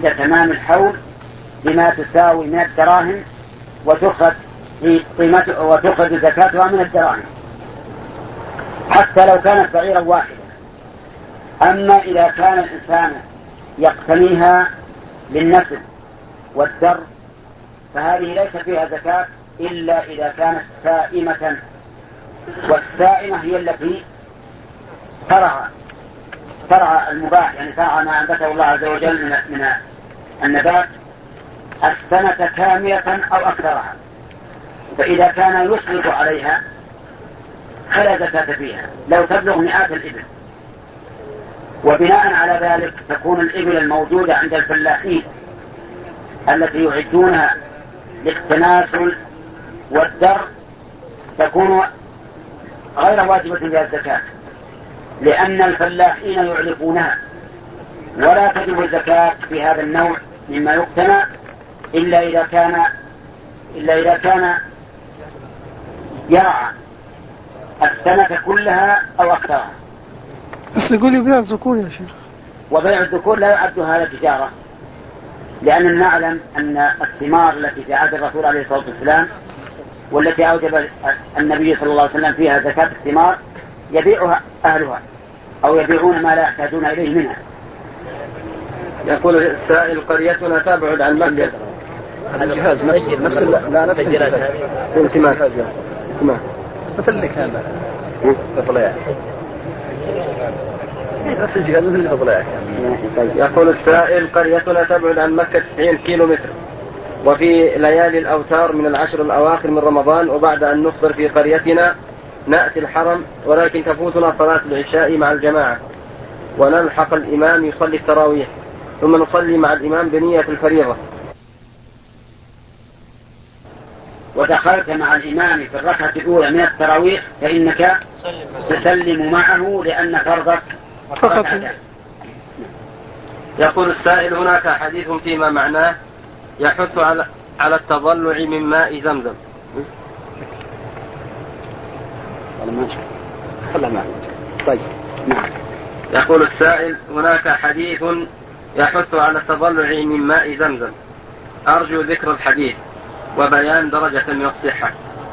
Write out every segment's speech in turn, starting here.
عند تمام الحول بما تساوي من الدراهم وتخرج زكاتها من الدراهم حتى لو كانت بعيرا واحدة. أما إذا كان الإنسان يقتنيها للنسل والدر فهذه ليس فيها زكاة إلا إذا كانت سائمة، والسائمة هي التي ترعى المباح، يعني ترعى ما أنبته الله عز وجل من النبات السنة كاملة أو أكثرها، فإذا كان يسرف عليها فلا زكاة فيها لو تبلغ مئات الإبل. وبناء على ذلك تكون الإبل الموجودة عند الفلاحين التي يعدونها للتناسل والدر تكون غير واجبة فيها الزكاة، لأن الفلاحين يعلفونها، ولا تجب الزكاة في هذا النوع مما يقتنى إلا إذا كان يرعى السنة كلها أو أكثرها. بس يقول يبيع الذكور يا شيخ، وبيع الذكور لا يعد هذا تجارة، لأننا نعلم أن الثمار التي في عهد الرسول عليه الصلاة والسلام والتي أوجب النبي صلى الله عليه وسلم فيها زكاة الثمار يبيعها أهلها أو يبيعون ما لا يحتاجون إليه منها. يقول السائل قريتنا تبعد عن مكة. الجهاز نفس لا نفس مثل لك هذا تطلع نفس الجهاز مثل تطلع. يقول السائل قريتنا تبعد عن مكة 90 كيلومتر، وفي ليالي الأوتار من العشر الأواخر من رمضان وبعد أن نفطر في قريتنا نأتي الحرم، ولكن تفوتنا صلاة العشاء مع الجماعة ونلحق الإمام يصلي التراويح ثم نصلي مع الإمام بنية الفريضة. ودخلت مع الإمام في الركعة الأولى من التراويح فإنك تسلم معه لأن فرضك فقط. يقول السائل هناك حديث فيما معناه يحث على التضلع من ماء زمزم. طيب. يقول السائل هناك حديث يحث على التضلع من ماء زمزم، أرجو ذكر الحديث وبيان درجة من الصحة.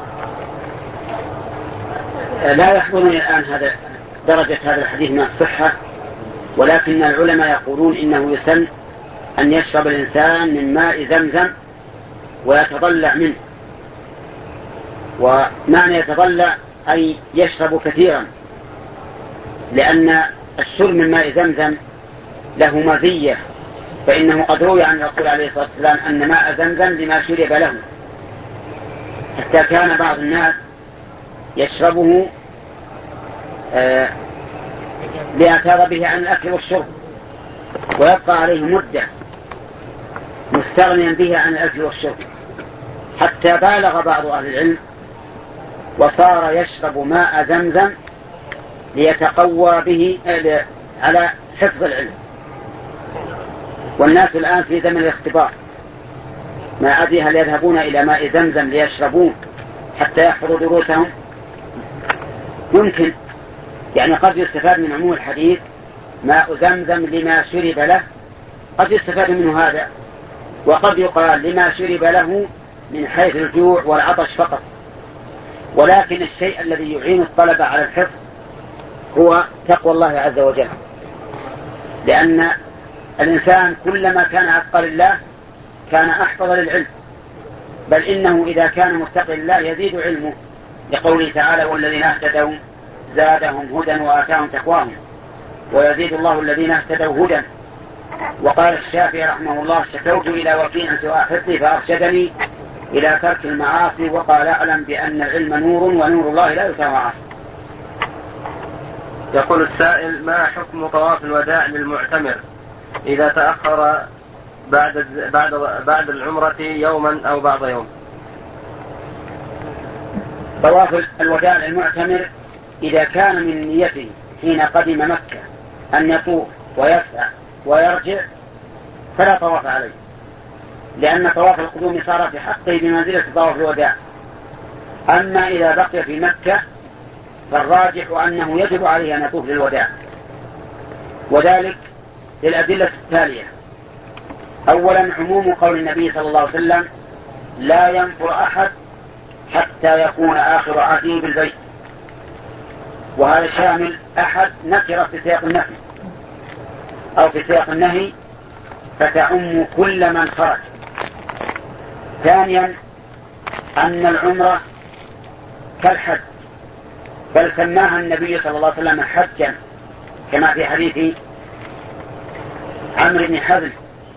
لا يحضرني الآن درجة هذا الحديث من الصحة، ولكن العلماء يقولون إنه يسن أن يشرب الإنسان من ماء زمزم ويتضلع منه. ومعنى يتضلع أي يشرب كثيرا، لأن الشرب من ماء زمزم له مزية، فإنه قد روي عن الرسول عليه الصلاة والسلام أن ماء زمزم لما شرب له، حتى كان بعض الناس يشربه ليعتاض به عن الأكل والشرب ويبقى عليه مدة مستغنيا به عن الأكل والشرب، حتى بالغ بعض أهل العلم وصار يشرب ماء زمزم ليتقوى به على حفظ العلم. والناس الآن في زمن الاختبار، ما أدري هل يذهبون إلى ماء زمزم ليشربون حتى يحفظوا دروسهم؟ يمكن، يعني قد يستفاد من عموم الحديث ماء زمزم لما شرب له، قد يستفاد منه هذا، وقد يقال لما شرب له من حيث الجوع والعطش فقط. ولكن الشيء الذي يعين الطلبة على الحفظ هو تقوى الله عز وجل، لأن الإنسان كلما كان أتقى لله كان أحفظ للعلم، بل إنه إذا كان متقي لله يزيد علمه، لقوله تعالى والذين اهتدوا زادهم هدى وآتاهم تقواهم ويزيد الله الذين اهتدوا هدى. وقال الشافعي رحمه الله شكوت إلى وكيع سوء حفظي فأرشدني إلى ترك المعاصي وقال أعلم بأن العلم نور ونور الله لا يساوي معاصي. يقول السائل ما حكم طواف الوداع للمعتمر إذا تأخر بعد العمرة يوما أو بعض يوم؟ طواف الوداع للمعتمر إذا كان من نيته حين قدم مكة أن يطوف ويسعى ويرجع فلا طواف عليه، لأن طواف القدوم صار في حقه بمنزلة طواف الوداع. أما إذا بقي في مكة فالراجح أنه يجب عليه أن يطوف للوداع، وذلك للأدلة التالية: أولا عموم قول النبي صلى الله عليه وسلم لا ينفر أحد حتى يكون آخر عهده بالبيت، وهذا شامل أحد نكرة في سياق النفي أو في سياق النهي فتعم كل من خرج. ثانيا أن العمرة كالحج، بل سماها النبي صلى الله عليه وسلم حجا كما في حديث عمرو بن حزم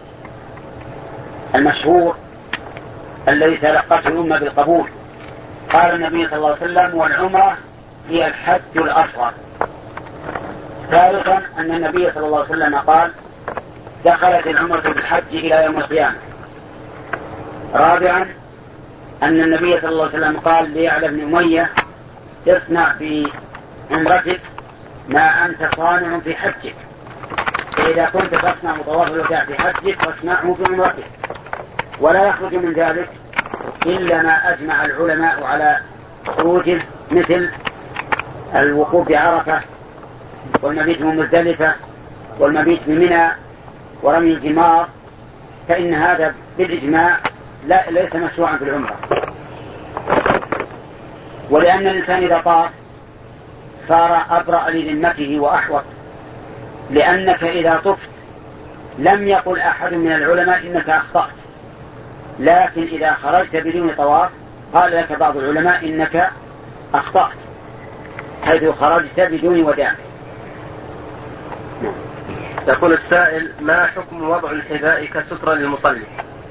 المشهور الذي تلقته الأمة بالقبول. قال النبي صلى الله عليه وسلم والعمرة هي الحج الأصغر. ثالثا أن النبي صلى الله عليه وسلم قال دخلت العمرة بالحج إلى يوم القيامة. رابعا أن النبي صلى الله عليه وسلم قال ليعلى بن أمية اصنع في عمرتك ما أنت صانع في حجك، فإذا كنت تصنع طواف الوداع في حجك فاصنعه في عمرتك، ولا يخرج من ذلك إلا ما أجمع العلماء على خروجه، مثل الوقوف بعرفة والمبيت من مزدلفة والمبيت بمنى ورمي الجمار، فإن هذا بالإجماع ليس مشروعا في العمرة. ولأن الإنسان إذا طاف صار أبرأ لذمته وأحوط، لأنك إذا طفت لم يقل أحد من العلماء إنك أخطأت، لكن إذا خرجت بدون طواف قال لك بعض العلماء إنك أخطأت حيث خرجت بدون وداع. يقول السائل ما حكم وضع الحذاء كسترة للمصلي؟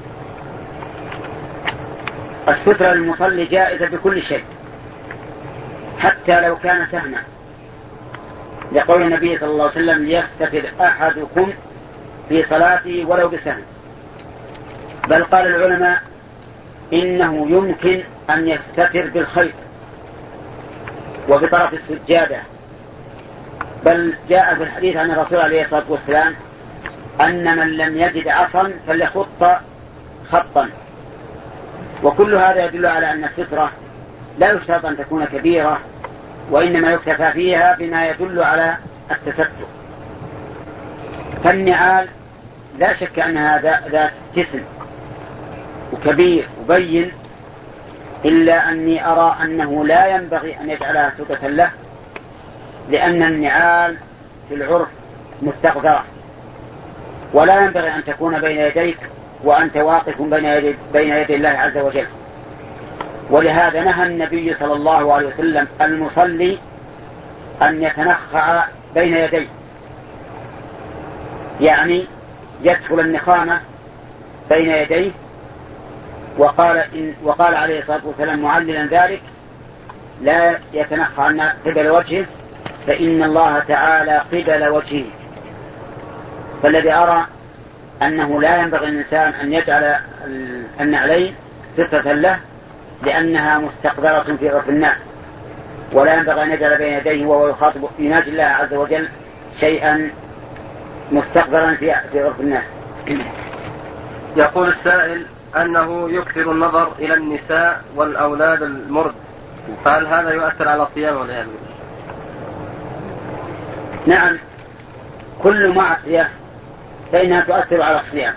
السترة للمصلي جائزة بكل شيء حتى لو كان سهما، لقول النبي صلى الله عليه وسلم ليستتر أحدكم في صلاته ولو بسهم. بل قال العلماء إنه يمكن أن يستتر بالخيط وبطرف السجادة، بل جاء في الحديث عن الرسول عليه الصلاة والسلام أن من لم يجد عصا فليخط خطا. وكل هذا يدل على أن السترة لا يشترط أن تكون كبيرة، وإنما يكتفى فيها بما يدل على التستر. فالنعال لا شك أنها ذات جسم وكبير وبين، إلا أني أرى أنه لا ينبغي أن يجعلها سترة له، لأن النعال في العرف مستقذرة، ولا ينبغي أن تكون بين يديك وأنت واقف بين يدي الله عز وجل. ولهذا نهى النبي صلى الله عليه وسلم المصلي أن يتنخع بين يديه، يعني يدخل النخامة بين يديه. وقال عليه الصلاة والسلام معللا ذلك لا يتنخع قبل وجهه فإن الله تعالى قبل وجهه. فالذي أرى أنه لا ينبغي الإنسان أن يجعل النعلين سترة له، لأنها مستقذرة في عرف الناس، ولا ينبغي أن يجعل بين يديه وهو يخاطب يناجي الله عز وجل شيئا مستقذرا في عرف الناس. يقول السائل أنه يكثر النظر إلى النساء والأولاد المرد، فهل هذا يؤثر على الصيام ولا لا؟ نعم، كل معصية فإنها تؤثر على الصيام،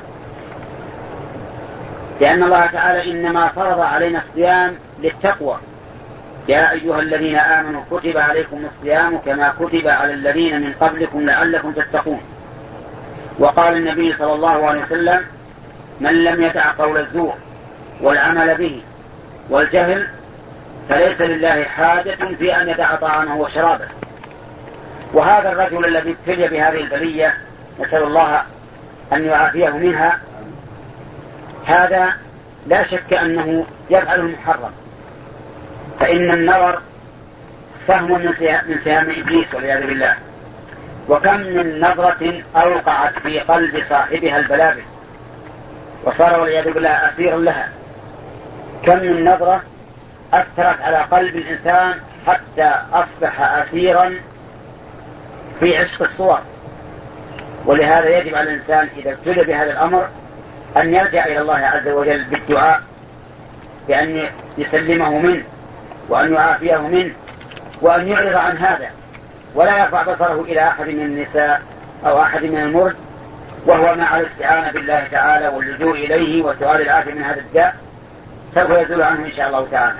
لأن الله تعالى إنما فرض علينا الصيام للتقوى. يا أيها الذين آمنوا كتب عليكم الصيام كما كتب على الذين من قبلكم لعلكم تتقون. وقال النبي صلى الله عليه وسلم من لم يدع قول الزور والعمل به والجهل فليس لله حاجة في أن يدع طعامه وشرابه. وهذا الرجل الذي ابتلي بهذه البلية نسأل الله أن يعافيه منها، هذا لا شك أنه يفعل المحرم، فإن النظر سهم من سهام إبليس والعياذ بالله. وكم من نظرة أوقعت في قلب صاحبها البلابل وصار والعياذ بالله أسيرا لها. كم من نظرة أثرت على قلب الإنسان حتى أصبح أسيرا في عشق الصور. ولهذا يجب على الإنسان إذا ابتلي بهذا الأمر أن يرجع إلى الله عز وجل بالدعاء بأن يسلمه منه وأن يعافيه منه وأن يعرض عن هذا، ولا يرفع بصره إلى أحد من النساء أو أحد من المرد وهو مع الاستعانة بالله تعالى واللجوء إليه وسؤال العافية من هذا الداء سوف يزول عنه إن شاء الله تعالى.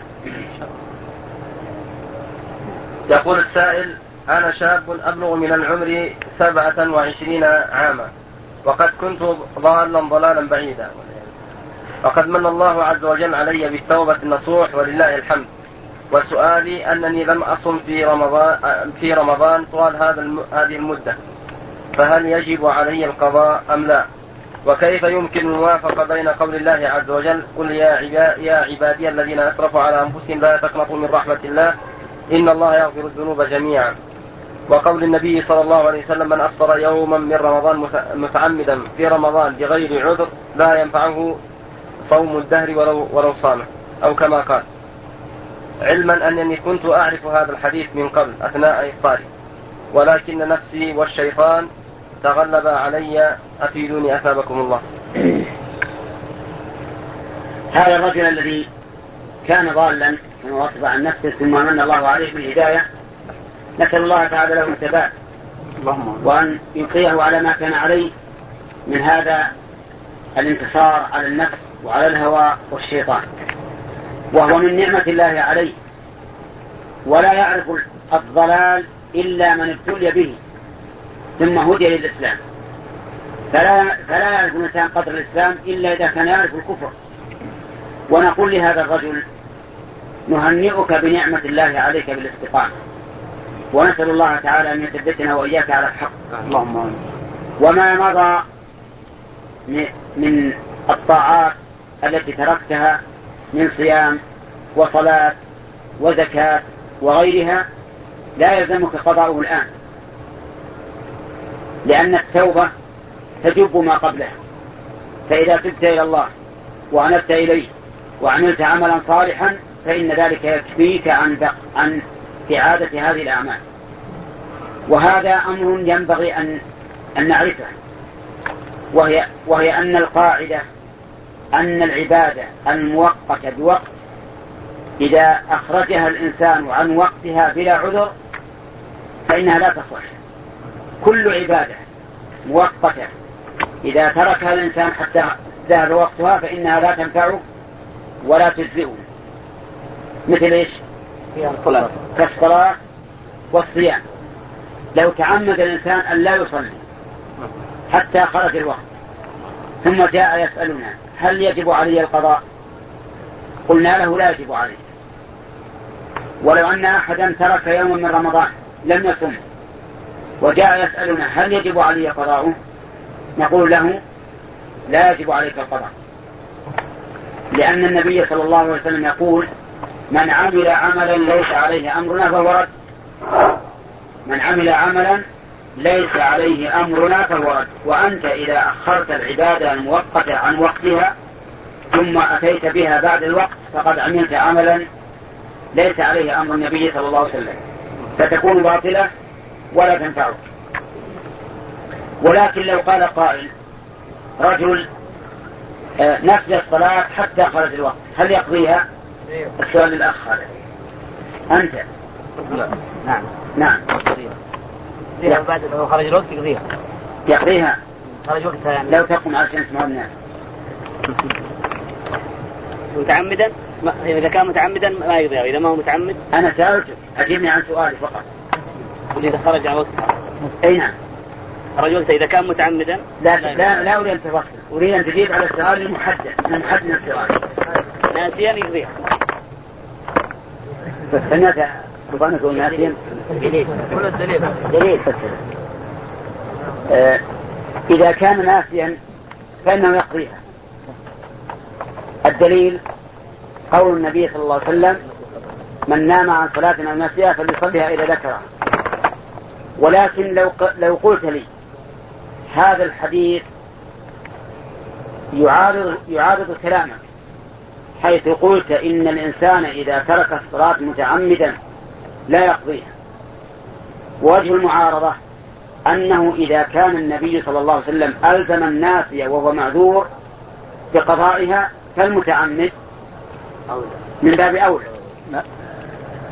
يقول السائل: أنا شاب أبلغ من العمر 27 عاما، وقد كنت ضالا ضلالا بعيدا، وقد من الله عز وجل علي بالتوبة النصوح ولله الحمد، وسؤالي أنني لم أصم في رمضان طوال هذه المدة، فهل يجب علي القضاء أم لا؟ وكيف يمكن الموافقة بين قول الله عز وجل: قل يا عبادي الذين أسرفوا على أنفسهم لا تقنطوا من رحمة الله إن الله يغفر الذنوب جميعا، وقول النبي صلى الله عليه وسلم: من أفطر يوما من رمضان متعمدا في رمضان بغير عذر لا ينفعه صوم الدهر ولو صامه، أو كما قال، علما أنني كنت أعرف هذا الحديث من قبل أثناء إفطاري، ولكن نفسي والشيطان تغلب علي، أفيدوني أثابكم الله. هذا الرجل الذي كان ضالا وغصب عن نفسه ثم من الله عليه بالهداية، نسأل الله تعالى له الثبات وأن يقيه على ما كان عليه من هذا الانتصار على النفس وعلى الهوى والشيطان، وهو من نعمة الله عليه، ولا يعرف الضلال إلا من ابتلي به ثم هدي للإسلام، فلا يعرف الإنسان قدر الإسلام إلا إذا كان يعرف الكفر. ونقول لهذا الرجل: نهنئك بنعمة الله عليك بالاستقامة، ونسأل الله تعالى أن يثبتنا وإياك على الحق. اللهم. وما مضى من الطاعات التي تركتها من صيام وصلاة وزكاة وغيرها لا يلزمك قضاؤه الآن، لأن التوبة تجب ما قبلها، فإذا تبت إلى الله وأنبت إليه وعملت عملا صالحا فإن ذلك يكفيك عن إعادة هذه الأعمال. وهذا أمر ينبغي أن نعرفه، وهي أن القاعدة أن العبادة المؤقتة بوقت إذا أخرجها الإنسان عن وقتها بلا عذر فإنها لا تصح. كل عبادة مؤقتة إذا تركها الإنسان حتى ذهب وقتها فإنها لا تنفعه ولا تجزئه، مثل إيش؟ كالصلاة والصيام. لو تعمد الإنسان أن لا يصلي حتى خرج الوقت ثم جاء يسألنا: هل يجب علي القضاء؟ قلنا له: لا يجب عليه. ولو أن أحدا ترك يوما من رمضان لم يصم وجاء يسألنا: هل يجب علي قضاؤه؟ نقول له: لا يجب عليك القضاء، لأن النبي صلى الله عليه وسلم يقول: من عمل عملا ليس عليه أمرنا فهو رد. من عمل عملا ليس عليه أمرنا فهو رد. وأنت إذا أخرت العبادة المؤقتة عن وقتها ثم أتيت بها بعد الوقت فقد عملت عملا ليس عليه أمر النبي صلى الله عليه وسلم، فتكون باطلة ولا تنفعك. ولكن لو قال قائل: رجل نفذ الصلاة حتى خرج الوقت، هل يقضيها؟ السؤال للأخ هذا. أنت؟ نعم. نعم. يقضيها بعد لو خرج الوقت يقضيها. خرج وقتها يعني. لو تقوم على شمس مع الناس. متعمدا إذا كان متعمدا ما يقضيها، إذا ما هو متعمد. أنا سألتك، أجبني عن سؤالي فقط. إذا خرج على وقتها. أي نعم. خرج وقتها إذا كان متعمدا. لا أريد أن تفصل، أريد أن تجيب على السؤال المحدد من السؤال. ناسيا يقضيها. سمعت ربما يقول ناسيا. دليل. إذا كان ناسيا فإنه يقضيها. الدليل قول النبي صلى الله عليه وسلم: من نام عن صلاة أو نسيها فليصليها إذا ذكرها. ولكن لو قلت لي هذا الحديث يعارض كلامك، حيث قلت إن الإنسان إذا ترك الصلاة متعمدا لا يقضيها، ووجه المعارضة أنه إذا كان النبي صلى الله عليه وسلم ألزم الناس وهو معذور بقضائها فالمتعمد من باب أولى.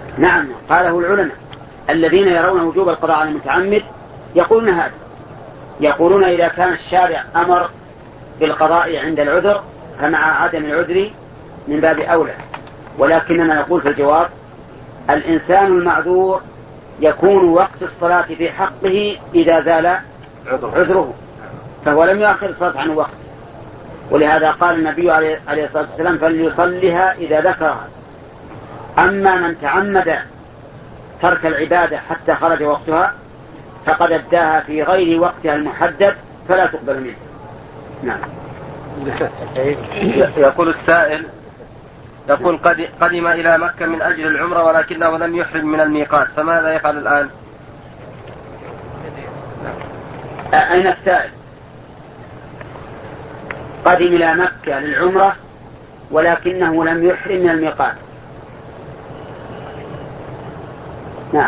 نعم، قاله العلماء الذين يرون وجوب القضاء على المتعمد يقولون هذا، يقولون إذا كان الشارع أمر بالقضاء عند العذر فمع عدم العذر من باب أولى، ولكننا نقول في الجواب: الإنسان المعذور يكون وقت الصلاة في حقه إذا زال عذره، فهو لم يؤخر الصلاة عن وقت، ولهذا قال النبي عليه الصلاة والسلام: فليصليها إذا ذكرها. أما من تعمد ترك العبادة حتى خرج وقتها فقد أداها في غير وقتها المحدد فلا تقبل منه. نعم. يقول السائل: يقول قدم إلى مكة من أجل العمرة ولكنه لم يحرم من الميقات، فماذا يفعل الآن؟ أين السائل؟ قدم إلى مكة للعمرة ولكنه لم يحرم من الميقات. نعم.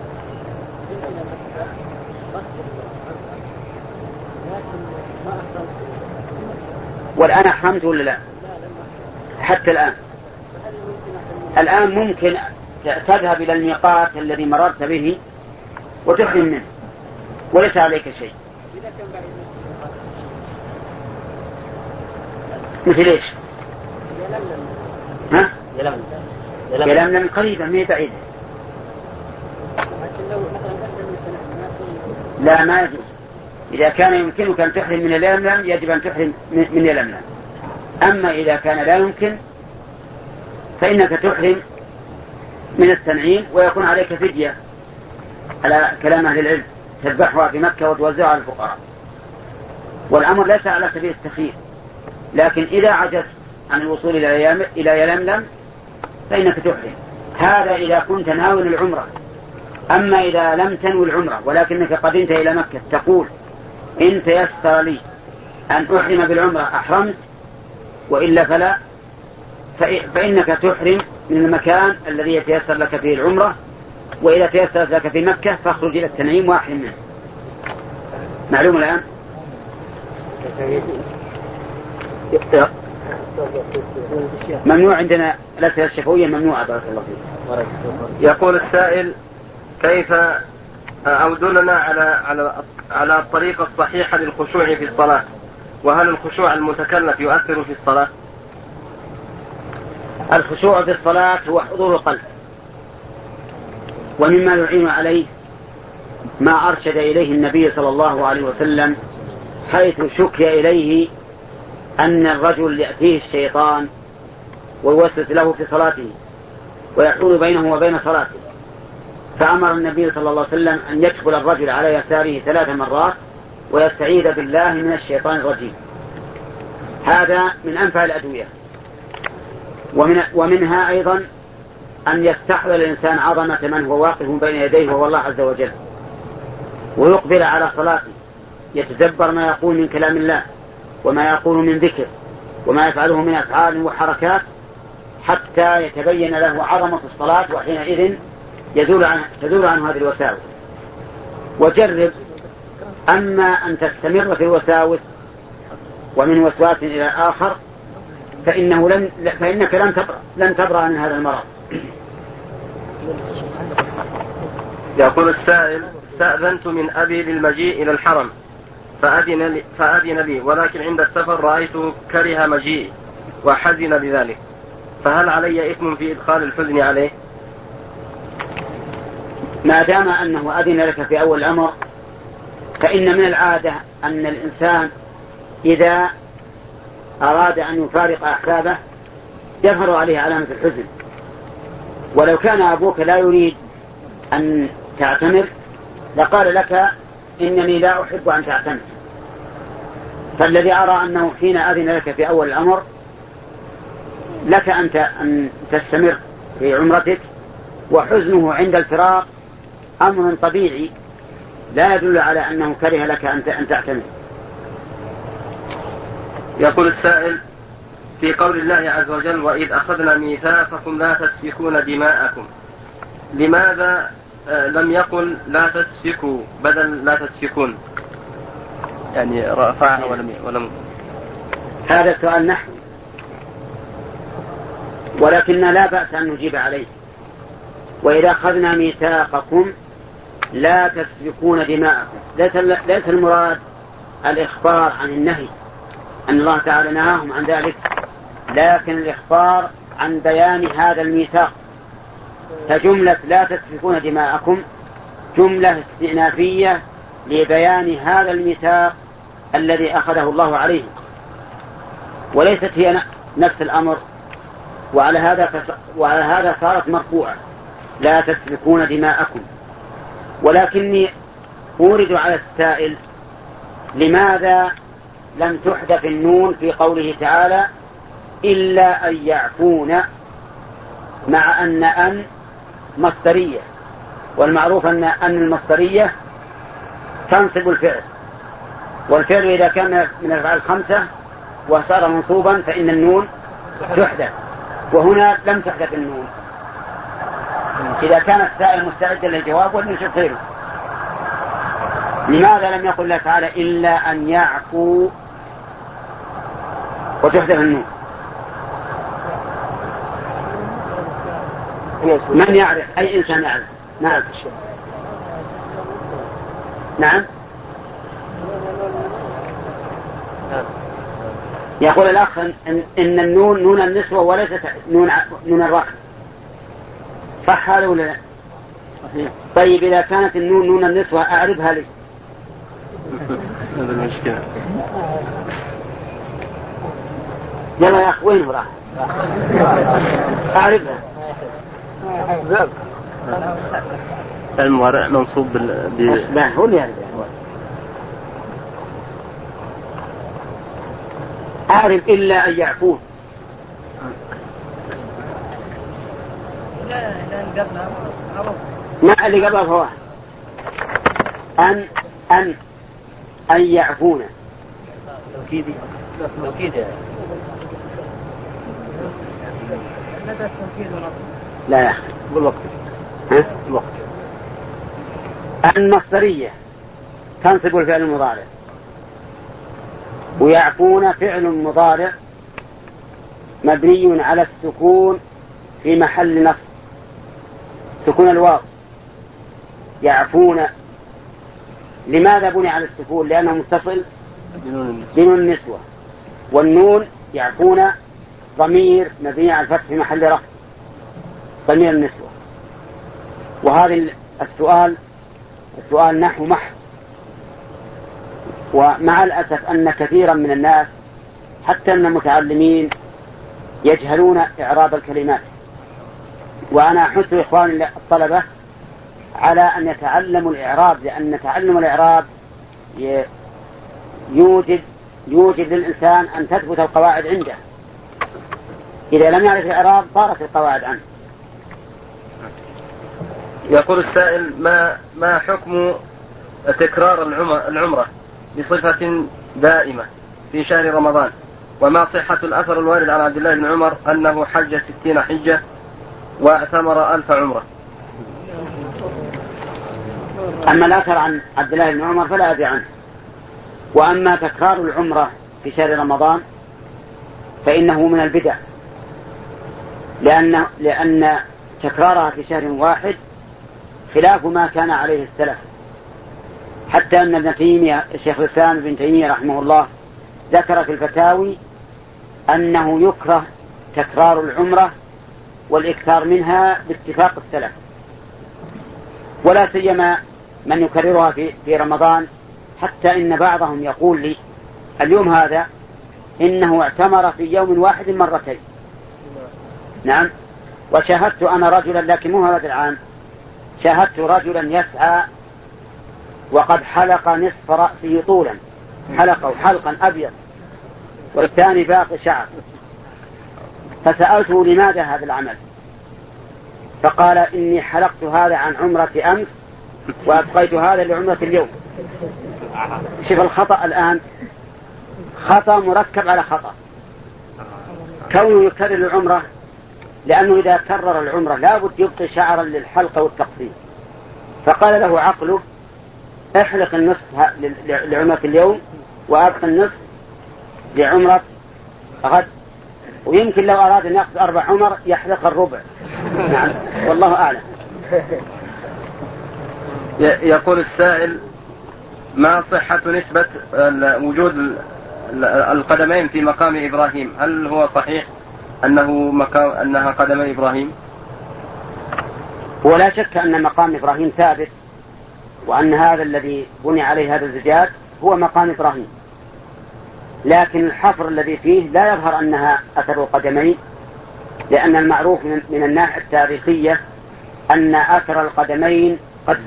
والآن أحرمت ولا لا؟ حتى الآن ممكن تذهب إلى الميقات الذي مررت به وتحرم منه وليس عليك شيء. مثل إيش؟ ها؟ يلملم قريبا ما بعيد. لا، ما يجوز. إذا كان يمكنك أن تحرم من يلملم يجب أن تحرم من يلملم. أما إذا كان لا يمكن فإنك تحرم من التنعيم ويكون عليك فدية على كلام أهل العلم تذبحها في مكة وتوزعها على الفقراء. والأمر ليس على سبيل التخيير، لكن إذا عجزت عن الوصول إلى يلملم فإنك تحرم. هذا إذا كنت ناوي العمرة. أما إذا لم تنوي العمرة ولكنك قدمت إلى مكة تقول: إن تيسر لي أن أحرم بالعمرة أحرمت، وإلا فلا، فإنك تحرم من المكان الذي يتيسر لك فيه العمرة، وإذا تيسر لك في مكة فاخرج إلى التنعيم وأحرم منه. معلوم الآن؟ ممنوع عندنا الأسئلة الشفوية ممنوعة. بارك الله فيك. يقول السائل: كيف أدلنا على الطريقة الصحيحة للخشوع في الصلاة؟ وهل الخشوع المتكلف يؤثر في الصلاة؟ الخشوع في الصلاة هو حضور القلب، ومما يعين عليه ما أرشد إليه النبي صلى الله عليه وسلم حيث شكي إليه أن الرجل يأتيه الشيطان ويوسوس له في صلاته ويحول بينه وبين صلاته، فأمر النبي صلى الله عليه وسلم أن يدخل الرجل على يساره 3 مرات ويستعيذ بالله من الشيطان الرجيم. هذا من أنفع الأدوية. ومنها أيضا أن يستحضر الإنسان عظمة من هو واقف بين يديه وهو الله عز وجل، ويقبل على صلاته يتدبر ما يقول من كلام الله وما يقول من ذكر وما يفعله من أفعال وحركات حتى يتبين له عظمة الصلاة، وحينئذ تزول عنه هذه الوساوس. وجرب. أما أن تستمر في الوساوس ومن وسواس إلى آخر فإنك لن تبرأ من هذا المرض. يقول السائل: استأذنت من أبي للمجيء إلى الحرم فأذن لي، ولكن عند السفر رأيته كره مجيء وحزن لذلك، فهل علي إثم في إدخال الحزن عليه؟ ما دام أنه أذن لك في أول الأمر فإن من العادة أن الإنسان إذا أراد أن يفارق أحبابه يظهر عليه علامة الحزن. ولو كان أبوك لا يريد أن تعتمر لقال لك: إنني لا أحب أن تعتمر. فالذي أرى أنه حين أذن لك في أول الأمر لك أن تستمر في عمرتك، وحزنه عند الفراق أمر طبيعي لا يدل على أنه كره لك أن تعتمر. يقول السائل: في قول الله عز وجل: وإذ أخذنا ميثاقكم لا تسفكون دماءكم، لماذا لم يقل لا تسفكوا بدل لا تسفكون؟ يعني رفعها ولم هذا سؤال نحو، ولكن لا بأس أن نجيب عليه. وإذا أخذنا ميثاقكم لا تسفكون دماءكم، ليس المراد الإخبار عن النهي أن الله تعالى نهاهم عن ذلك، لكن الإخبار عن بيان هذا الميثاق. فجملة لا تسفكون دماءكم جملة استئنافية لبيان هذا الميثاق الذي أخذه الله عليه، وليست هي نفس الأمر، وعلى هذا صارت مرفوعة لا تسفكون دماءكم. ولكني أورد على السائل لماذا لم تحذف النون في قوله تعالى إلا أن يعفون، مع أن مصدرية، والمعروف أن المصدرية تنصب الفعل، والفعل إذا كان من الأفعال الخمسة وصار منصوبا فإن النون تحذف، وهنا لم تحذف النون. إذا كان السائل مستعدا للجواب ولنشوف غيره. لماذا لم يقل الله تعالى إلا أن يعفو وتحذف النون؟ من يعرف؟ أي إنسان يعرف؟ نعم نعم. يقول الأخ إن النون نون النسوة وليست نون الرخص، صح هذا ولا لا؟ طيب إذا كانت النون نون النسوة أعربها لي. هذا المشكلة. يلا يا أخ وين راح؟ أعربها. المضارع منصوب لا هو اللي يعرف. أعرف إلا أن يعفون. ما اللي قبل هو أن يعفون. لا يا أخي بالوقت. الوقت. المصدرية تنصب الفعل المضارع، ويعفون فعل مضارع مبني على السكون في محل نصب، سكون الواو. يعفون لماذا بني على السكون؟ لأنه متصل بنون النسوة، والنون يعفون ضمير مبني على الفتح في محل رفع، ضمير النسوة. وهذا السؤال نحو محض، ومع الأسف أن كثيرا من الناس حتى من المتعلمين يجهلون إعراب الكلمات. وأنا أحث إخواني الطلبة على أن يتعلموا الإعراب، لأن تعلم الإعراب يوجب للإنسان أن تثبت القواعد عنده. إذا لم يعرف الإعراب طارت القواعد عنه. يقول السائل ما حكم تكرار العمرة بصفة دائمة في شهر رمضان، وما صحة الأثر الوارد عن عبد الله بن عمر أنه حج 60 حجة واعتمر 1000 عمرة؟ أما الأثر عن عبد الله بن عمر فلا أدري عنه. وأما تكرار العمرة في شهر رمضان فإنه من البدع، لأن تكرارها في شهر واحد خلاف ما كان عليه السلف. حتى أن ابن تيمية الشيخ الإسلام ابن تيمية رحمه الله ذكر في الفتاوي أنه يكره تكرار العمرة والإكثار منها باتفاق السلف، ولا سيما من يكررها في رمضان. حتى إن بعضهم يقول لي اليوم هذا إنه اعتمر في يوم واحد مرتين. نعم. وشاهدت أنا رجلا، لكن مو هذا العام، شاهدت رجلا يسعى وقد حلق نصف رأسه طولا، حلقا أبيض والثاني باقي شعر. فسألته لماذا هذا العمل؟ فقال إني حلقت هذا عن عمرة أمس وأبقيت هذا لعمرة اليوم. شوف الخطأ الآن، خطأ مركب على خطأ. كونه يكرر العمرة، لأنه إذا كرر العمرة لابد يبقي شعرا للحلقة والتقصير. فقال له عقله احلق النصف لعمرة اليوم وأبقي النصف لعمرة غد، ويمكن لو أراد أن يأخذ 4 عمر يحلق الربع. نعم والله أعلم. يقول السائل ما صحة نسبة وجود القدمين في مقام إبراهيم؟ هل هو صحيح أنها قدمي إبراهيم؟ ولا شك أن مقام إبراهيم ثابت، وأن هذا الذي بني عليه هذا الزجاج هو مقام إبراهيم، لكن الحفر الذي فيه لا يظهر أنها أثر القدمين، لأن المعروف من الناحية التاريخية أن أثر القدمين قد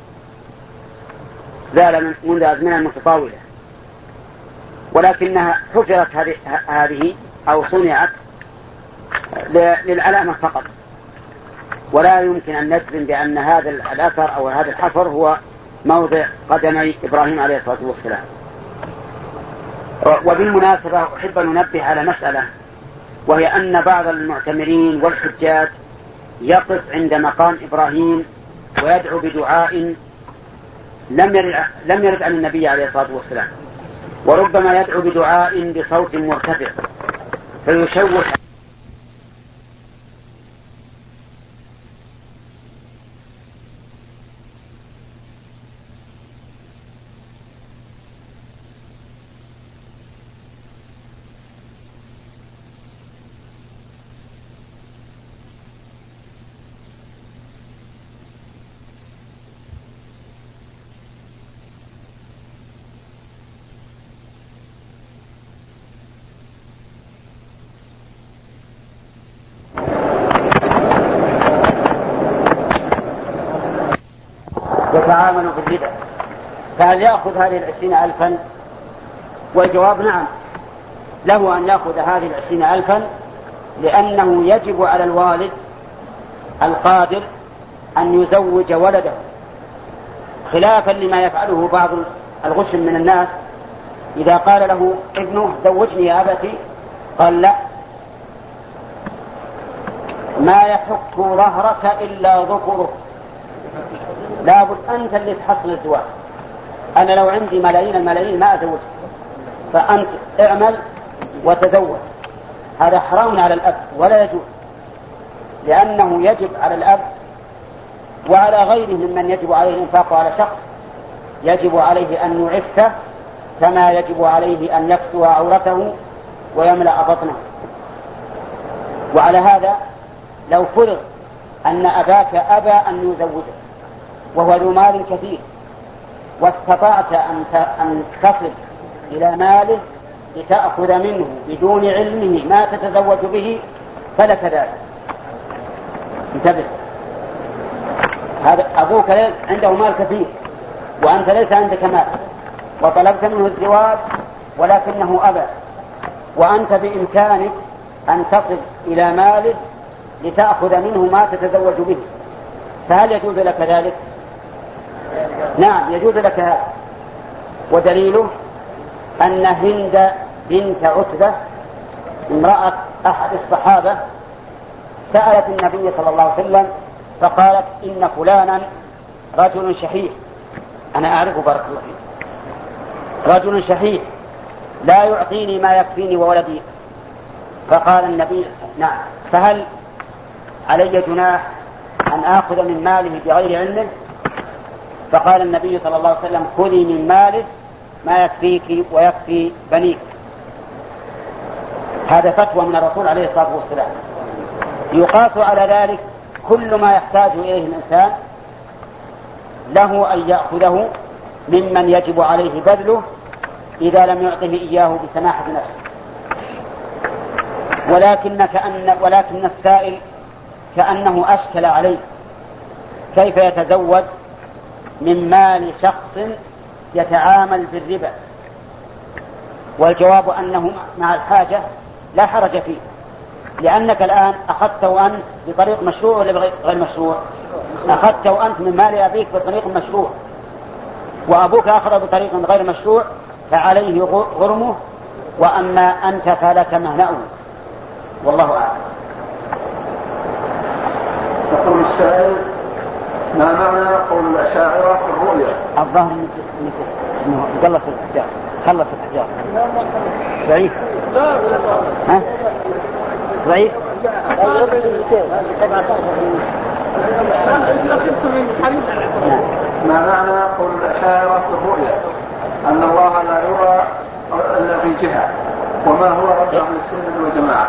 زال منذ أزمنة متطاولة، ولكنها حفرت هذه أو صنعت للعلامة فقط، ولا يمكن أن نجزم بأن هذا الأثر أو هذا الحفر هو موضع قدمي إبراهيم عليه الصلاة والسلام. وبالمناسبة أحب أن ننبه على مسألة، وهي أن بعض المعتمرين والحجاج يقف عند مقام إبراهيم ويدعو بدعاء لم يرد عن النبي عليه الصلاة والسلام، وربما يدعو بدعاء بصوت مرتفع فيشوش. يتعامل بالربا، فهل يأخذ هذه 20,000؟ والجواب نعم، له أن يأخذ هذه 20,000، لأنه يجب على الوالد القادر أن يزوج ولده، خلافا لما يفعله بعض الغشم من الناس. إذا قال له ابنه زوجني يا أبتي، قال لا، ما يحك ظهرك إلا ظفرك، لابد أنت اللي تحصل الزواج، أنا لو عندي ملايين الملايين ما أزوجك، فأنت اعمل وتزوج. هذا حرام على الأب ولا يجوز، لأنه يجب على الأب وعلى غيره ممن يجب عليه الإنفاق على شخص، يجب عليه أن يعفه كما يجب عليه أن يكسو عورته ويملأ بطنه. وعلى هذا لو فرض أن أباك أبى أن يزوجك وهو ذو مال كثير، واستطعت أن تصل إلى ماله لتأخذ منه بدون علمه ما تتزوج به، فلك ذلك. انتبه، هذا أبوك عنده مال كثير وأنت ليس عندك مال، وطلبت منه الزواج ولكنه أبى، وأنت بإمكانك أن تصل إلى ماله لتأخذ منه ما تتزوج به، فهل يجوز لك ذلك؟ نعم يجوز لك هذا. ودليله أن هند بنت عتبة امرأة أحد الصحابة سألت النبي صلى الله عليه وسلم فقالت إن فلانا رجل شحيح، أنا أعرف بارك الله فيك، رجل شحيح لا يعطيني ما يكفيني وولدي. فقال النبي نعم، فهل علي جناح أن آخذ من ماله بغير علمه؟ فقال النبي صلى الله عليه وسلم خذي من ماله ما يكفيك ويكفي بنيك. هذا فتوى من الرسول عليه الصلاة والسلام. يقاس على ذلك كل ما يحتاج إليه الإنسان له أن يأخذه ممن يجب عليه بذله إذا لم يعطه إياه بسماحة نفسه. ولكن السائل كأنه أشكل عليه كيف يتزوج من مال شخص يتعامل بالربا، والجواب أنه مع الحاجة لا حرج فيه، لأنك الآن أخذته أنت بطريق مشروع ولا غير مشروع؟ أخذته أنت من مال أبيك بطريق مشروع، وأبوك أخذ بطريق غير مشروع فعليه غرمه، وأما أنت فلك مهنأه، والله أعلم. يقول السائل ما معنى قول الأشاعرة في الرؤيا؟ الظاهر أنه خلص الأحجار، خلص الأحجار ضعيف. ها؟ ضعيف. ما معنى قول الأشاعرة في الرؤيا؟ الجهة، وما هو رد عن السنة والجماعة؟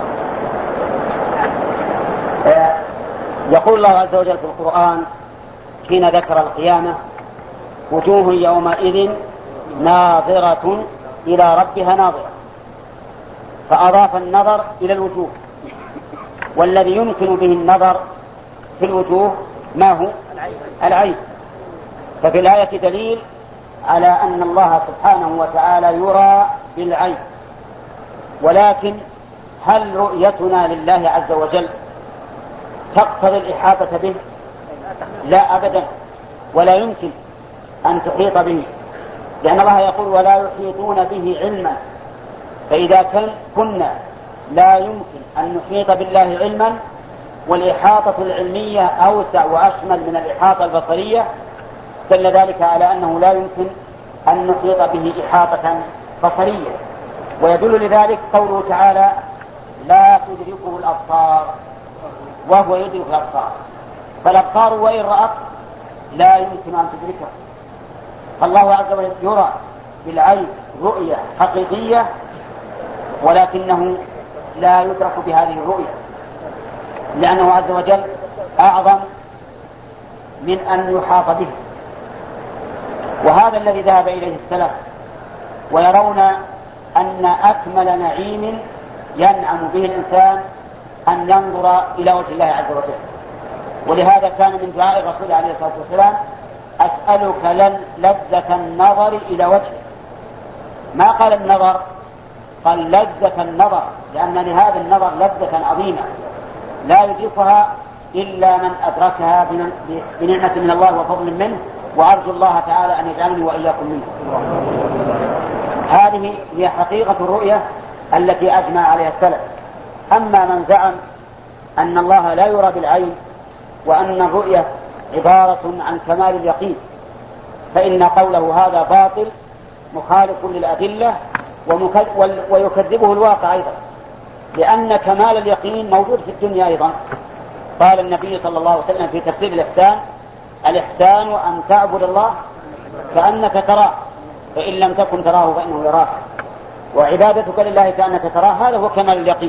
يقول الله عز وجل في القرآن حين ذكر القيامة: وجوه يومئذ ناظرة إلى ربها ناظرة، فأضاف النظر إلى الوجوه، والذي يمكن به النظر في الوجوه ما هو؟ العين. ففي الآية دليل على أن الله سبحانه وتعالى يرى بالعين، ولكن هل رؤيتنا لله عز وجل تقتضي الإحاطة به؟ لا أبدا، ولا يمكن أن تحيط به، لأن الله يقول: ولا يحيطون به علما. فإذا كنا لا يمكن أن نحيط بالله علما، والإحاطة العلمية أوسع وأشمل من الإحاطة البصرية، دل ذلك على أنه لا يمكن أن نحيط به إحاطة بصرية. ويدل لذلك قوله تعالى: لا تدركه الأبصار وهو يدرك الأبصار. فالأبصار وإن رأت لا يمكن أن تدركه، فالله عز وجل يرى بالعين رؤية حقيقية، ولكنه لا يدرك بهذه الرؤية، لأنه عز وجل أعظم من أن يحاط به. وهذا الذي ذهب إليه السلف، ويرون أن أكمل نعيم ينعم به الإنسان أن ينظر إلى وجه الله عز وجل. ولهذا كان من دعاء الرسول عليه الصلاة والسلام: أسألك لذة النظر إلى وجهك. ما قال النظر، قال لذة النظر، لأن لهذا النظر لذة عظيمة لا يدركها إلا من أدركها بنعمة من الله وفضل منه، وأرجو الله تعالى أن يجعلني وإياكم منه. هذه هي حقيقة الرؤية التي أجمع عليها السلف. أما من زعم أن الله لا يرى بالعين وأن الرؤية عبارة عن كمال اليقين، فإن قوله هذا باطل مخالف للأدلة ويكذبه الواقع أيضا، لأن كمال اليقين موجود في الدنيا أيضا. قال النبي صلى الله عليه وسلم في تفسير الإحسان: الإحسان أن تعبد الله كأنك تراه، فإن لم تكن تراه فإنه يراك. وعبادتك لله كأنك تراه، هذا هو كمال اليقين.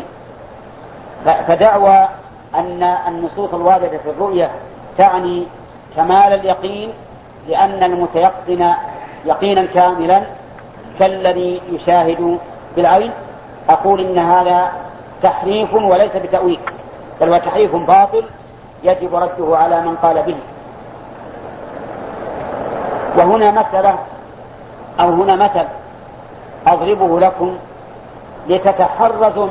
فدعوى أن النصوص الواردة في الرؤية تعني كمال اليقين، لأن المتيقن يقينا كاملا كالذي يشاهد بالعين، أقول إن هذا تحريف وليس بتأويل، بل هو تحريف باطل يجب رده على من قال به. وهنا مسألة أو هنا مثل أضربه لكم لتتحرزوا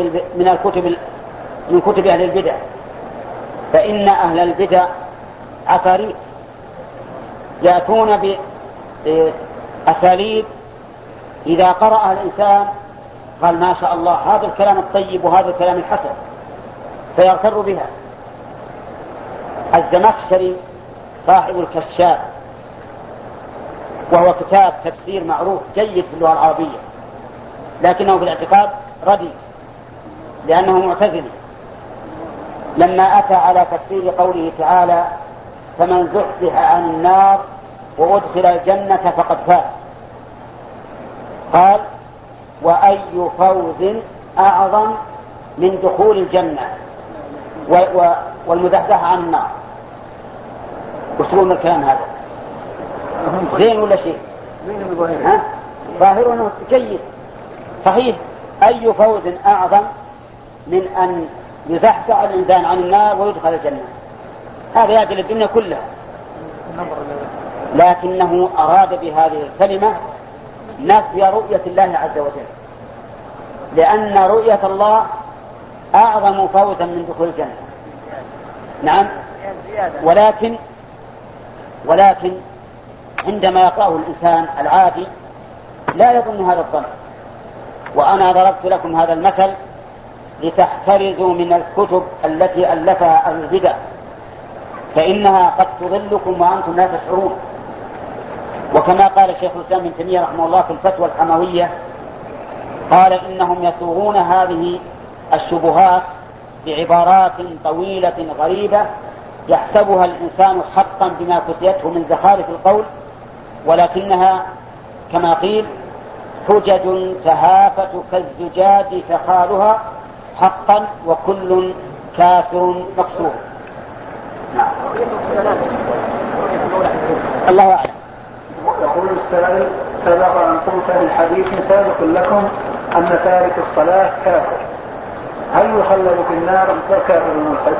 من كتب أهل البدع، فإن أهل البدع عفاريت يأتون بأساليب إذا قرأ الإنسان قال: ما شاء الله، هذا الكلام الطيب وهذا الكلام الحسن، فيغتر بها. الزمخشري صاحب الكشاف، وهو كتاب تفسير معروف جيد في اللغة العربية، لكنه في الاعتقاد رديء لأنه معتزلي، لما أتى على تفسير قوله تعالى: فمن زحزح عن النار وأدخل الجنة فقد فاز، قال: وأي فوز أعظم من دخول الجنة والمزحزح عن النار. وشلون الكلام هذا؟ زين ولا شيء؟ ظاهر أنه جيد صحيح. أي فوز أعظم من أن يزحزح الإنسان عن النار ويدخل الجنة؟ هذا يأتي للدنيا كلها، لكنه أراد بهذه الكلمة نفي رؤية الله عز وجل، لأن رؤية الله أعظم فوزا من دخول الجنة. نعم، ولكن عندما يقرأه الإنسان العادي لا يظن هذا الظن. وأنا ضربت لكم هذا المثل لتحترزوا من الكتب التي ألفها أهل البدع، فإنها قد تضلكم وأنتم لا تشعرون. وكما قال شيخ الإسلام ابن تيمية رحمه الله في الفتوى الحموية، قال: إنهم يصوغون هذه الشبهات بعبارات طويلة غريبة يحسبها الإنسان حقا بما كتيته من زخارف القول، ولكنها كما قيل حجج تهافت كالزجاج تخالها حقا وكل كافر مكسور. نعم. الله أعلم. يقول السائل: سبق أن قلت في الحديث سابق لكم أن تارك الصلاة كافر، هل يخلد في النار كافر ملحد؟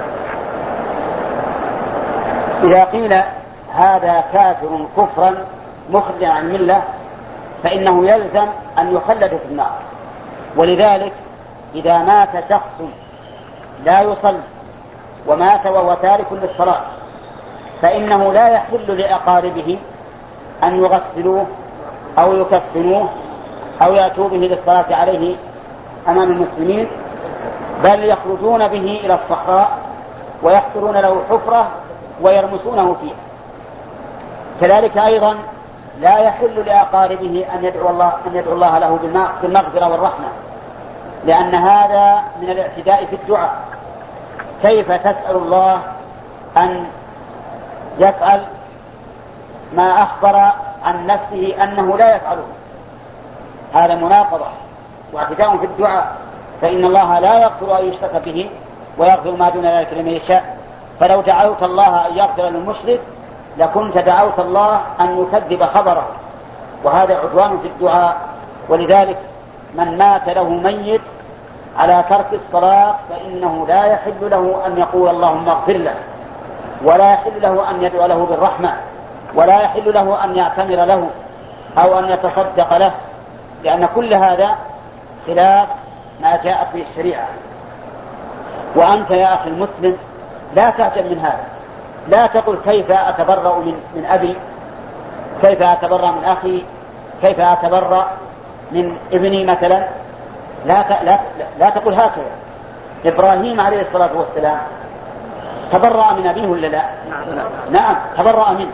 إذا قيل هذا كافر كفرا مخرجا عن الملة فإنه يلزم أن يخلد في النار. ولذلك إذا مات شخص لا يصلي ومات وهو تارك للصلاة فإنه لا يحل لأقاربه أن يغسلوه أو يكفنوه أو يأتوا به للصلاة عليه أمام المسلمين، بل يخرجون به إلى الصحراء ويحفرون له حفرة ويرمسونه فيها. كذلك أيضا لا يحل لأقاربه أن يدعو الله له بالمغفرة والرحمة، لأن هذا من الاعتداء في الدعاء. كيف تسأل الله أن يفعل ما أخبر عن نفسه أنه لا يفعله؟ هذا مناقضة واعتداء في الدعاء، فإن الله لا يغفر أن يشرك به ويغفر ما دون ذلك لمن يشاء. فلو دعوت الله أن يغفر للمشرك لكنت دعوت الله أن يكذب خبره، وهذا عدوان في الدعاء. ولذلك من مات له ميت على ترك الصلاة فإنه لا يحل له أن يقول اللهم اغفر له، ولا يحل له أن يدعو له بالرحمة، ولا يحل له أن يعتمر له أو أن يتصدق له، لأن كل هذا خلاف ما جاءت به الشريعة. وأنت يا أخي المسلم لا تعجب من هذا، لا تقل كيف أتبرأ من أبي، كيف أتبرأ من أخي، كيف أتبرأ من ابني مثلا. لا تقل هكذا. إبراهيم عليه الصلاة والسلام تبرأ من أبيه ولا لا؟ نعم تبرأ منه.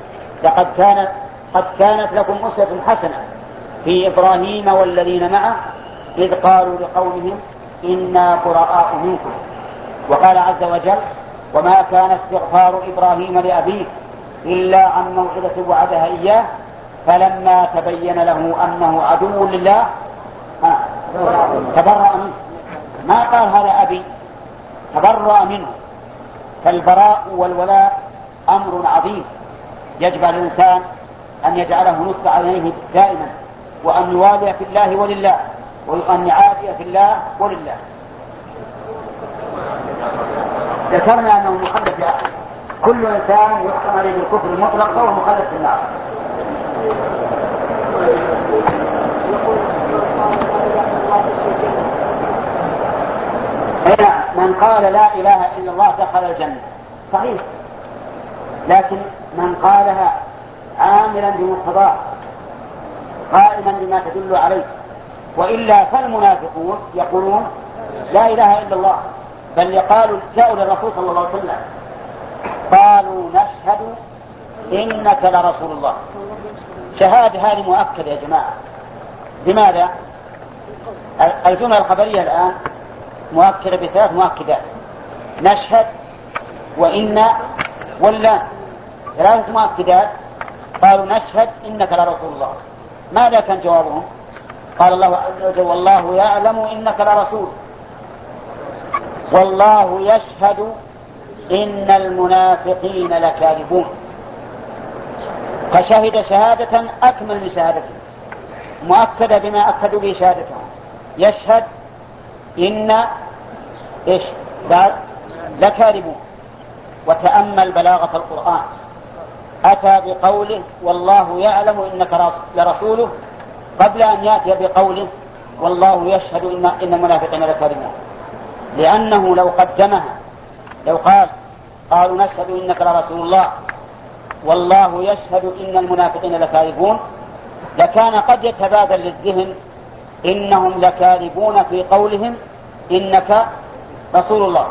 قد كانت لكم أسوة حسنة في إبراهيم والذين معه إذ قالوا لقومهم إنا براء منكم. وقال عز وجل: وما كان استغفار إبراهيم لأبيه إلا عن موعظة وعدها إياه فلما تبين له أنه عدو لله تبرأ منه. ما قال هذا أبي، تبرأ منه. فالبراء والولاء أمر عظيم يجب على الإنسان أن يجعله نصب عليه دائما، وأن يوالي في الله ولله، وأن يعادي في الله ولله. ذكرنا أنه مخلد في أخر. كل إنسان يحكم عليه بالكفر المطلق فهو مخلد في النار. من قال لا إله إلا الله دخل الجنة صحيح، لكن من قالها عاملا بمقتضاه قائما بما تدل عليه، وإلا فالمنافقون يقولون لا إله إلا الله، بل جاءوا للرسول صلى الله عليه وسلم قالوا نشهد إنك لرسول الله. شهادة هذه مؤكدة يا جماعة. لماذا؟ الجملة الخبرية الآن مؤكدة بثلاث مؤكدات: نشهد وإن ولا. ثلاثة مؤكدات. قالوا نشهد إنك لرسول الله. ماذا كان جوابهم؟ قال الله عز وجل: والله يعلم إنك لرسول، والله يشهد إن المنافقين لكاذبون. فشهد شهادة أكمل من شهادته، مؤكدة بما أكدوا به شهادتهم. يشهد إن إيش بعد لكاذبون. وتأمل بلاغة القرآن، أتى بقوله والله يعلم إنك لرسوله قبل أن يأتي بقوله والله يشهد إن المنافقين لكاذبون، لأنه لو قدمها لو قالوا نشهد إنك لرسول الله والله يشهد إن المنافقين لكاذبون لكان قد يتبادل للذهن إنهم لكاذبون في قولهم إنك رسول الله،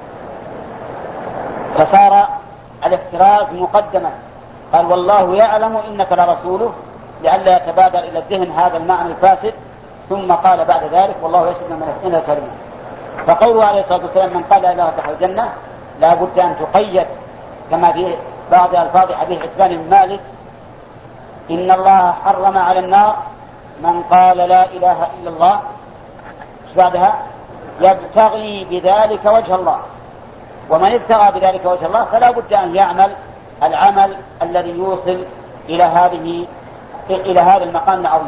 فصار الافتراض مقدما. قال والله يعلم إنك لرسوله لئلا يتبادر إلى الذهن هذا المعنى الفاسد، ثم قال بعد ذلك والله يشهد إن المنافقين لكاذبون. فقوله عليه الصلاة والسلام من قال لا إله دخل الجنة لا بد أن تقيد كما في بعض ألفاظ حديث عثمان بن مالك: إن الله حرم على النار من قال لا إله إلا الله بعدها يبتغي بذلك وجه الله، ومن ابتغى بذلك وجه الله فلا بد أن يعمل العمل الذي يوصل إلى هذا المقام العظيم.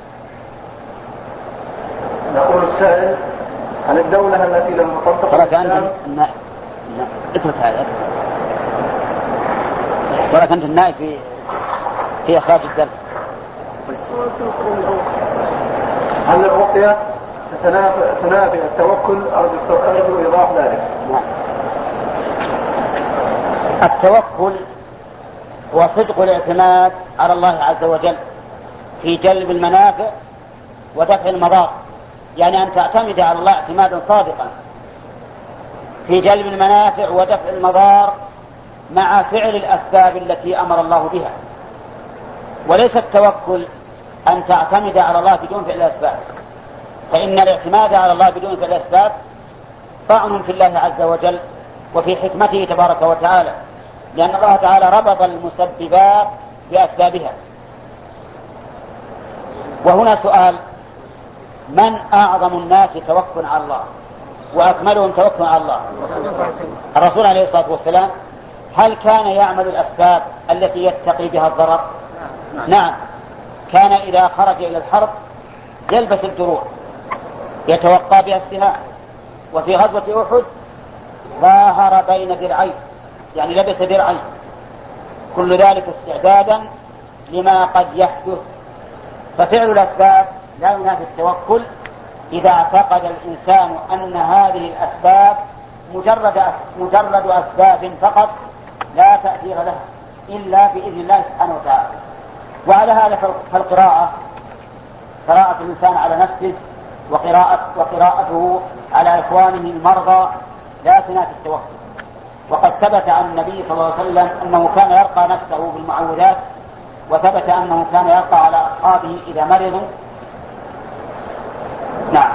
يقول السائل: هل الدولة التي لم تطبق الإسلام اترك هذا ولا كنت النائب في إخراج الدرس. هل الرقية تنافي التوكل أرجو إيضاح ذلك؟ التوكل هو صدق الاعتماد على الله عز وجل في جلب المنافع ودفع المضار، يعني أن تعتمد على الله اعتمادا صادقا في جلب المنافع ودفع المضار مع فعل الأسباب التي أمر الله بها، وليس التوكل أن تعتمد على الله بدون فعل الأسباب، فإن الاعتماد على الله بدون فعل الأسباب طعن في الله عز وجل وفي حكمته تبارك وتعالى، لأن الله تعالى ربط المسببات بأسبابها. وهنا سؤال: من أعظم الناس توكلا على الله وأكملهم توكلا على الله؟ الرسول عليه الصلاة والسلام. هل كان يعمل الأسباب التي يتقي بها الضرر؟ نعم، كان إذا خرج إلى الحرب يلبس الدروع يتوقى بها السهام، وفي غزوة أحد ظاهر بين درعين، يعني لبس درعين، كل ذلك استعدادا لما قد يحدث. ففعل الأسباب لا ينافي التوكل إذا اعتقد الإنسان أن هذه الأسباب مجرد أسباب فقط لا تأثير لها إلا بإذن الله سبحانه وتعالى. وعلى هذا فالقراءة، قراءة الإنسان على نفسه وقراءته على إخوانه المرضى لا تنافي التوكل. وقد ثبت عن النبي صلى الله عليه وسلم أنه كان يرقى نفسه بالمعوذات، وثبت أنه كان يرقى على أصحابه إذا مرضوا. نعم.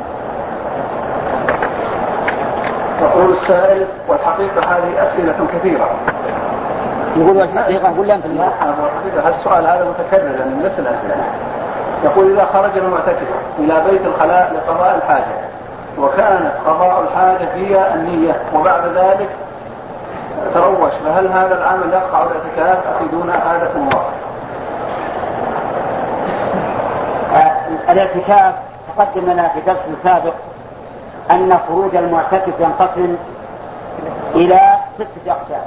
يقول السائل: والحقيقة هذه أسئلة كثيرة. يقول الحقيقة ولا أنت؟ الحقيقة السؤال هذا متكرر يعني من نفس الأسئلة. يقول: إذا خرج المعتكف إلى بيت الخلاء لقضاء الحاجة، وكانت قضاء الحاجة فيها النية وبعد ذلك تروش، فهل هذا العمل يقع الاعتكاف؟ أفيدونا أفادكم الله. الاعتكاف تقدم لنا في درس سابق أن خروج المعتكف ينقسم إلى 6 أقسام.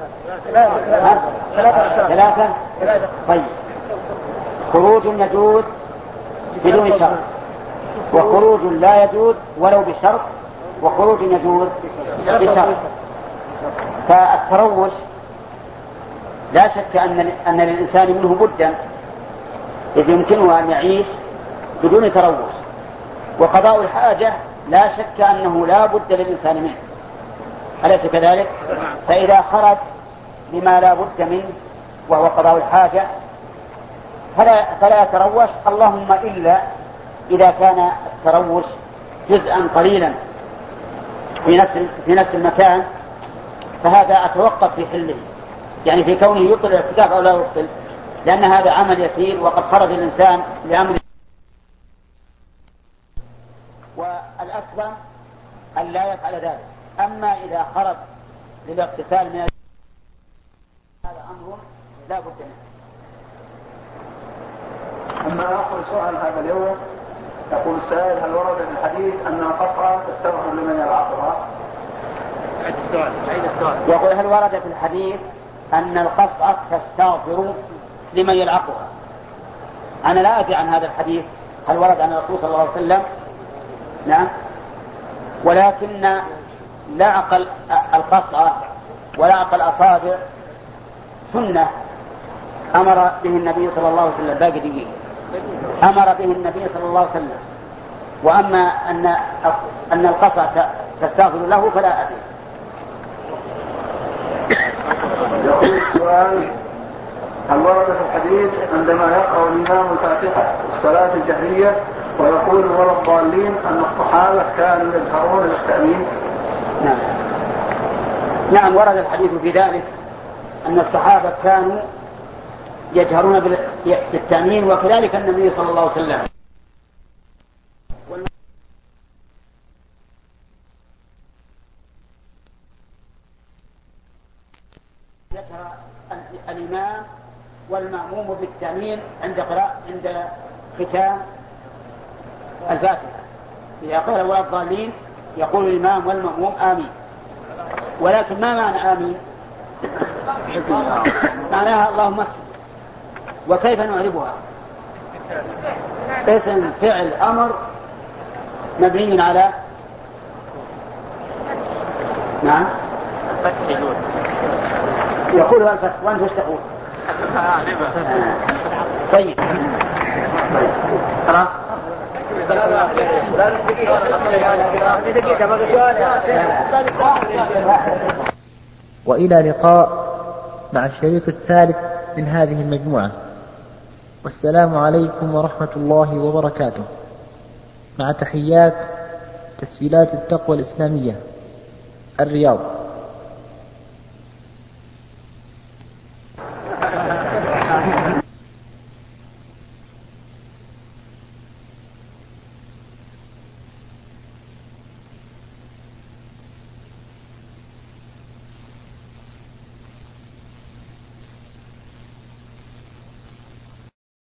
3. طيب، خروج يجوز بدون شرط، وخروج لا يجوز ولو بشرط، وخروج يجوز بشرط. فالتروش لا شك أن للإنسان منه بدا، إذ يمكنه أن يعيش بدون تروش. وقضاء الحاجة لا شك أنه لا بد للإنسان منه، أليس كذلك؟ فإذا خرج لما لا بد منه وهو قضاء الحاجة فلا يتروش، اللهم إلا إذا كان التروش جزءا قليلا في نفس المكان، فهذا أتوقف في حله، يعني في كونه يبطل الاعتكاف أو لا يبطل، لأن هذا عمل يسير وقد خرج الإنسان لأمر. والأسلم أن لا يفعل ذلك. أما إذا خرج للاغتسال من هذا أمر لا بد منه. أما آخر سؤال هذا اليوم، يقول السائل: هل ورد في الحديث أن القطعة تستغفر لمن يلعقها؟ يقول: هل ورد في الحديث أن القطعة تستغفر لمن يلعقها؟ أنا لا أدري عن هذا الحديث هل ورد عن الرسول صلى الله عليه وسلم. نعم، ولكن لعق القطعة ولعق الأصابع سنة أمر به النبي صلى الله عليه وسلم، باقي دقيقة، أمر به النبي صلى الله عليه وسلم. وأما أن القطعة تستغفر له فلا أدري. يقول السؤال: هل ورد في الحديث عندما يقرأ الإمام الفاتحة الصلاة الجهرية ويقول ولا الضالين أن الصحابة كانوا يجهرون بالتأمين؟ نعم، ورد الحديث في ذلك أن الصحابة كانوا يجهرون بالتأمين، وكذلك النبي صلى الله عليه وسلم. يجهر الإمام والمأموم بالتأمين عند ختام الفاتحة. إذا قال ولا الضالين يقول الإمام والمأموم آمين. ولكن ما معنى آمين؟ معناها اللهم اكفر. وكيف نعربها؟ اسم فعل أمر مبني على نعم يقولها الفتح. وأنت ايش تقول؟ طيب خلاص. وإلى لقاء مع الشريط الثالث من هذه المجموعة، والسلام عليكم ورحمة الله وبركاته، مع تحيات تسجيلات التقوى الإسلامية، الرياض.